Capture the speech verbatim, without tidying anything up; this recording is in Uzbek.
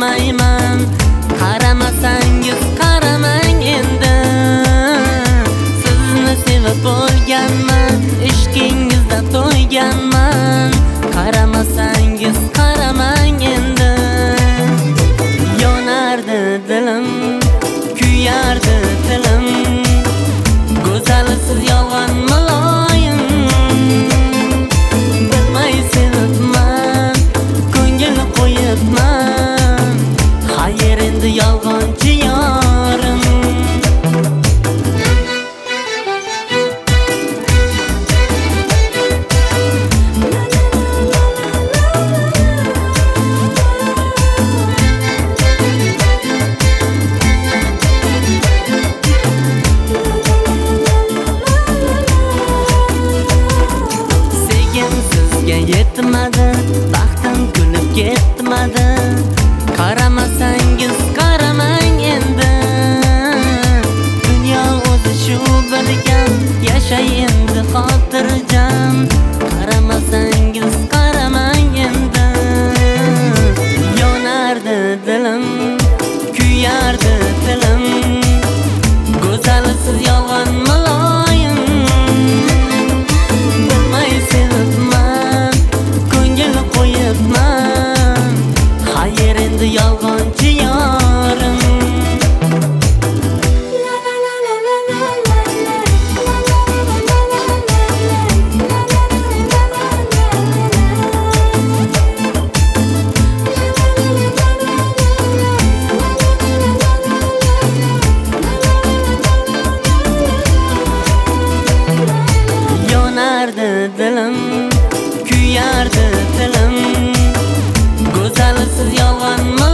bilmayman. Qaramasangiz qaramang endi. Sizni sevib bo'lganman, ishqingizda to'yganman. Qaramasangiz qaramang endi. Yonardi dilim, kuyardi tilim. Go'zalsiz yolg'on muloyim. Bilmay sevibman, ko'ngil qo'yibman. Xayr endi yolg'onchi yorim. Yetmadi, baxtim kulib ketmadi. Qaramasangiz qaramang endi. Dunyo o'zi shu bir gap, yashay endi xotirjam. Qaramasangiz qaramang endi. Yonardi dilim, kuyardi tilim. Go'zalsiz yolg'on muloyim. Bilmay sevibman, qo'yibman. Xayr endi yolg'onchi yorim. Yonardi dilim, kuyardi tilim. Go'zalsiz yolg'on